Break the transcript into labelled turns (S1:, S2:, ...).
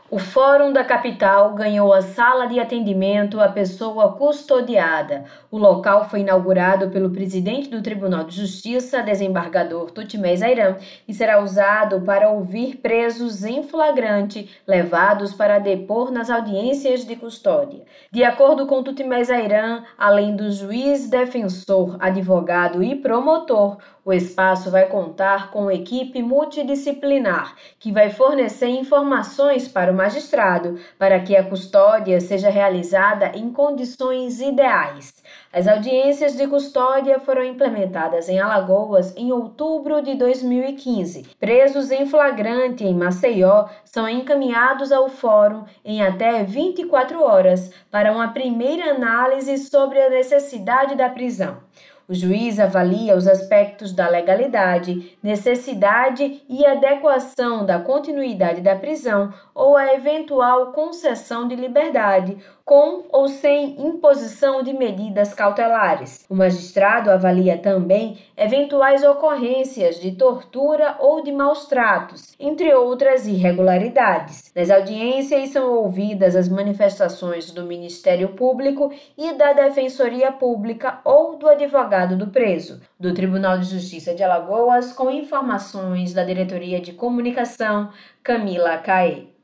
S1: O Fórum da Capital ganhou a sala de atendimento à pessoa custodiada. O local foi inaugurado pelo presidente do Tribunal de Justiça, desembargador Tutimés Ayran, e será usado para ouvir presos em flagrante levados para depor nas audiências de custódia. De acordo com Tutimés Ayran, além do juiz, defensor, advogado e promotor, o espaço vai contar com equipe multidisciplinar, que vai fornecer informações para o magistrado para que a custódia seja realizada em condições ideais. As audiências de custódia foram implementadas em Alagoas em outubro de 2015. Presos em flagrante em Maceió são encaminhados ao fórum em até 24 horas para uma primeira análise sobre a necessidade da prisão. O juiz avalia os aspectos da legalidade, necessidade e adequação da continuidade da prisão ou a eventual concessão de liberdade, com ou sem imposição de medidas cautelares. O magistrado avalia também eventuais ocorrências de tortura ou de maus-tratos, entre outras irregularidades. Nas audiências são ouvidas as manifestações do Ministério Público e da Defensoria Pública ou do advogado do preso. Do Tribunal de Justiça de Alagoas, com informações da Diretoria de Comunicação, Camila Caê.